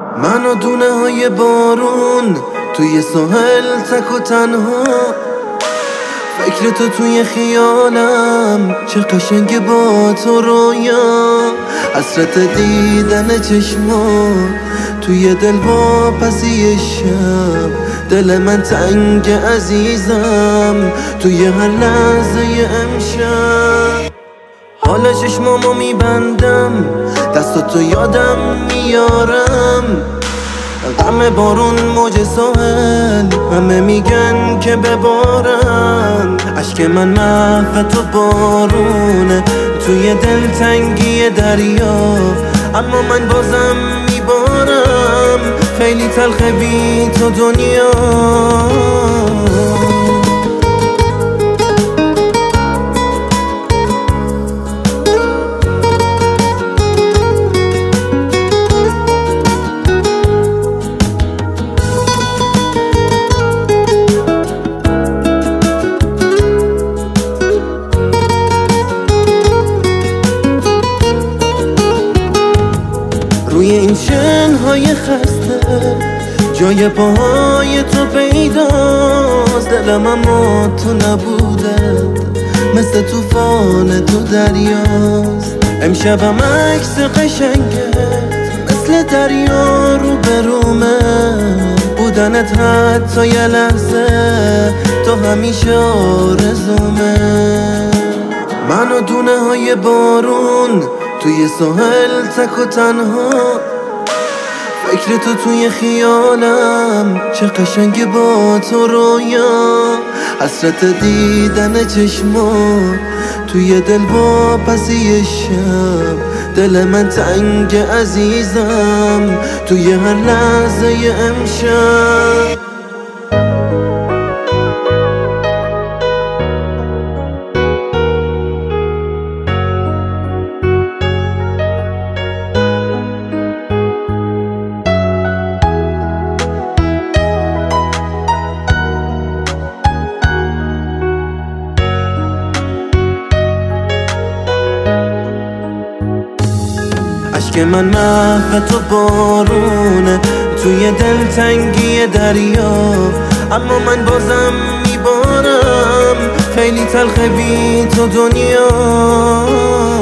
من و دونه های بارون توی ساحل تک و تنها، فکر تو توی خیالم، چه قشنگ با تو رویا، حسرت دیدن چشما توی دل با پسی شب، دل من تنگ عزیزم توی هر لحظه امشب. حال چشمامو میبندم، دستاتو یادم میارم، غم بارون موج ساحل، همه میگن که ببارن، عشق من محو تو بارونه توی دلتنگی دریا، اما من بازم میبارم، خیلی تلخه بی تو دنیا. روی این شنهای خسته جای پاهای تو پیداست، دلم اما تو نبوده، مثل طوفان تو دریاست. امشبم عکس قشنگت مثل دریا رو برومه، بودنت حتی یه لحظه تو همیشه آرزومه. من و دونه های بارون توی ساحل تک و تنها، فکر تو توی خیالم، چه قشنگ با تو رویا، حسرت دیدن چشما توی دل با پسی شب، دل من تنگ عزیزم توی هر لحظه امشب. عشق من محو تو بارونه توی دلتنگی دریا، اما من بازم میبارم، خیلی تلخه بی تو دنیا.